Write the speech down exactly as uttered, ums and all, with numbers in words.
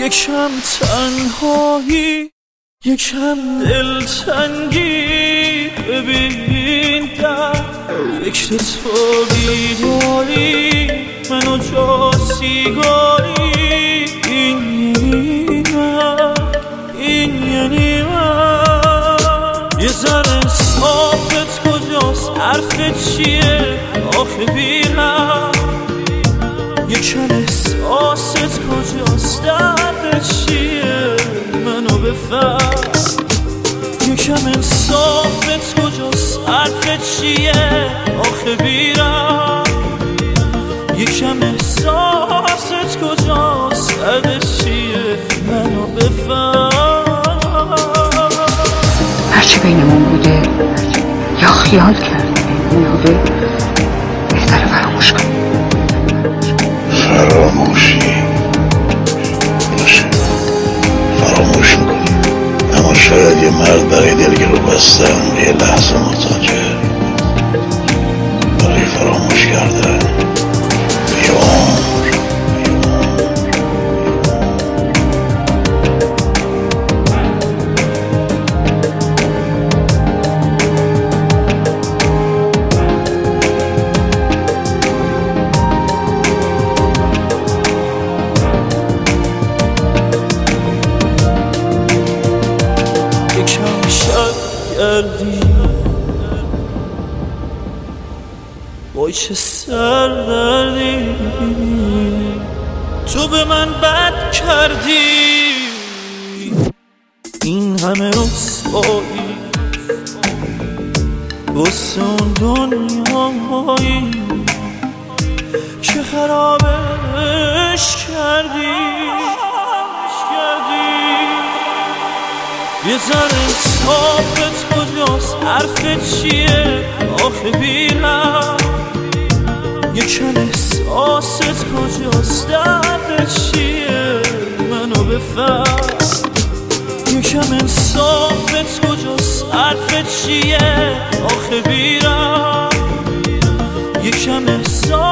یکم تنهایی یکم دلتنگی، ببین در فکر تو بیداری، منو جا سیگاری، این یعنی من، این یعنی من. یه ذره صافت کجاست، حرفت چیه آخه بیرم، یکم احساست کجاست، دردت چیه منو بفهم، یکم انصافت کجاست، حرفت چیه آخه بیرم، یکم احساست کجاست، دردت چیه منو بفهم. هرچی بینمون بوده یا خیال کردی بینمون بوده، بهتره فراموش کنی. فراموشی باشه، فراموش میکنیم، اما شاید یه مرد برای دلگرو بستن یه لحظه محتاجه، برای فراموش کردن یه عمر. وای چه سردردی تو به من بد کردی، این همه رسوایی واسه اون دنیایی که خرابش کردی. یه ذره انصافت کجاست، حرفت چیه آخه بیرم، یکم احساست کجاست، دردت چیه منو بفهم، یکم انصافت کجاست، حرفت چیه آخه بیرم، یکم احساست